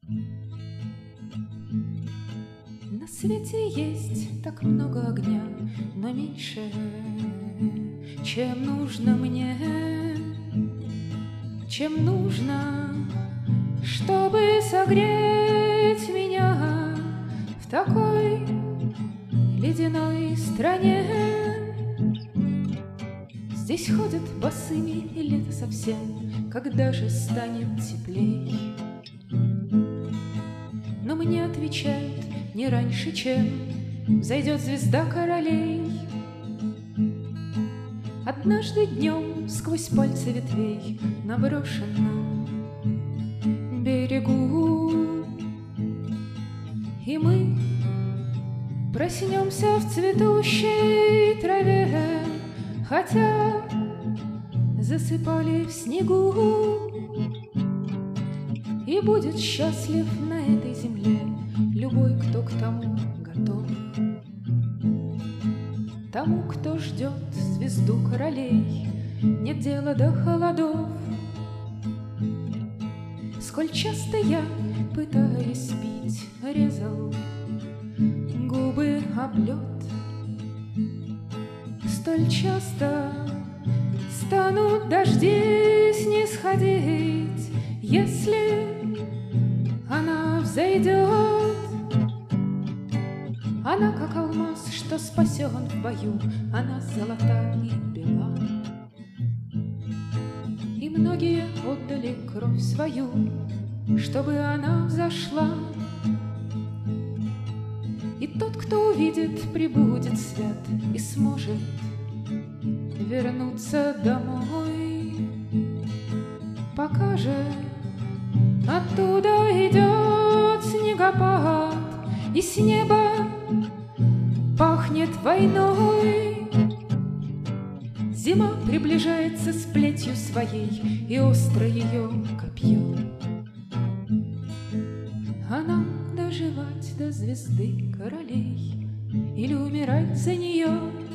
На свете есть так много огня, но меньше, чем нужно мне, чем нужно, чтобы согреть меня в такой ледяной стране. Здесь ходят босыми, и лето совсем, когда же станет теплей? Но мне отвечают не раньше, чем взойдет звезда королей. Однажды днем сквозь пальцы ветвей на брошенном берегу, и мы проснемся в цветущей траве, хотя засыпали в снегу. И будет счастлив на этой земле любой, кто к тому готов, тому, кто ждет звезду королей. Нет дела до холодов. Сколь часто я, пытаясь пить, резал губы об лед, столь часто станут дожди снисходить, если она взойдет. Она как алмаз, что спасен в бою, она золота и бела. И многие отдали кровь свою, чтобы она взошла. И тот, кто увидит, прибудет свят и сможет вернуться домой. Пока же оттуда идет снегопад, и с неба пахнет войной. Зима приближается с плетью своей, и остро ее копье. А нам доживать до звезды королей или умирать за нее.